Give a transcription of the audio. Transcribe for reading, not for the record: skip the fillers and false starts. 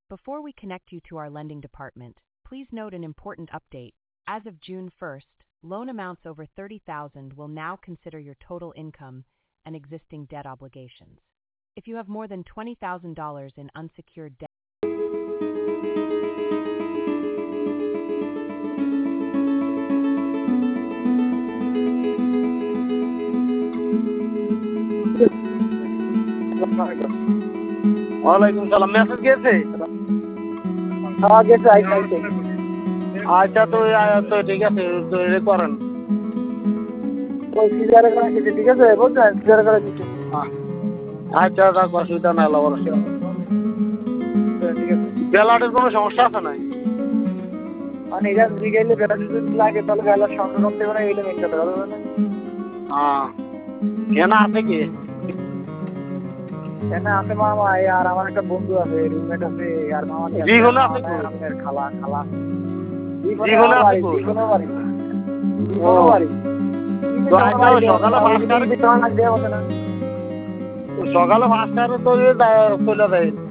Before we connect you to our lending department, please note an important update. As of June 1st, loan amounts over $30,000 will now consider your total income and existing debt obligations. If you have more than $20,000 in unsecured debt, ওয়ালাইকুম সালাম। Message গেছে? হ্যাঁ গেছে, আইছে। আচ্ছা, তো তো ঠিক আছে, তো এটা করেন। ওই সিজারে করে দিতে, ঠিক আছে? বুঝছেন, সিজারে করে দিতে। আচ্ছা, রাখ, অসুবিধা নাই, অবশ্যই। ঠিক আছে। ব্যালটের কোনো সমস্যা আছে নাই? মানে এটা জিগাইলে ব্যালট যদি লাগে তাহলে ব্যালট সংগ্রহ করতে পারে, এইটা মেন কথা, বুঝলেন না? হ্যাঁ, কেন আছে কি? এখানে আছে মামা, আর আমার একটা বন্ধু আছে, রুমমেট আছে, আর মামা জীবনে আছে আমাদের খালা জীবনে আছে জীবনের বাড়ি। সকালে 5টার তো চলে দেয়।